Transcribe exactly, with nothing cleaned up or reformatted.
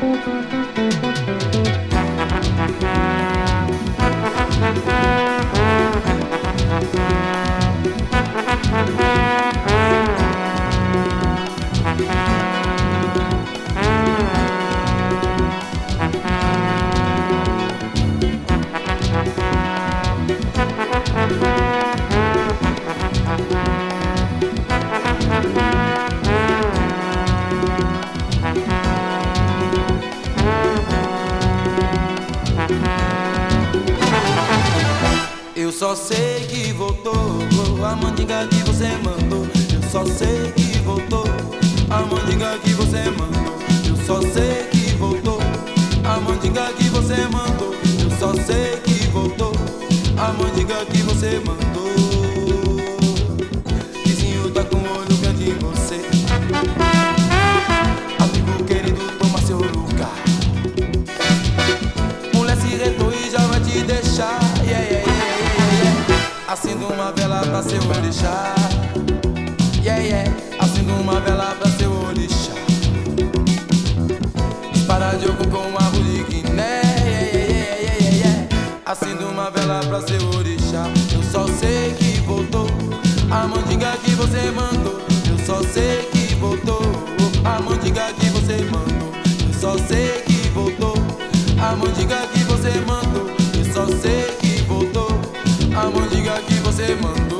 Eu só sei que voltou a mandinga que você mandou. Eu só sei que voltou a mandinga que você mandou. Eu só sei que voltou a mandinga que você mandou. Eu só sei que voltou a mandinga que você mandou. Vizinho tá com o olho grande em você. Amigo querido, toma seu lugar. Mulher se retou e já vai te deixar. Yeah, yeah, yeah. Acendo uma vela pra seu orixá. Yeah, yeah. Acendo uma vela pra seu orixá. Dispara de oco com uma de Guiné. Yeah, yeah, yeah, yeah, yeah. Acendo uma vela pra seu orixá. Eu só sei que voltou a mandinga que você mandou. Eu só sei que voltou a mandinga que você mandou. Eu só sei que voltou a mandinga que você mandou. Eu só sei que voltou a mandinga que você mandou.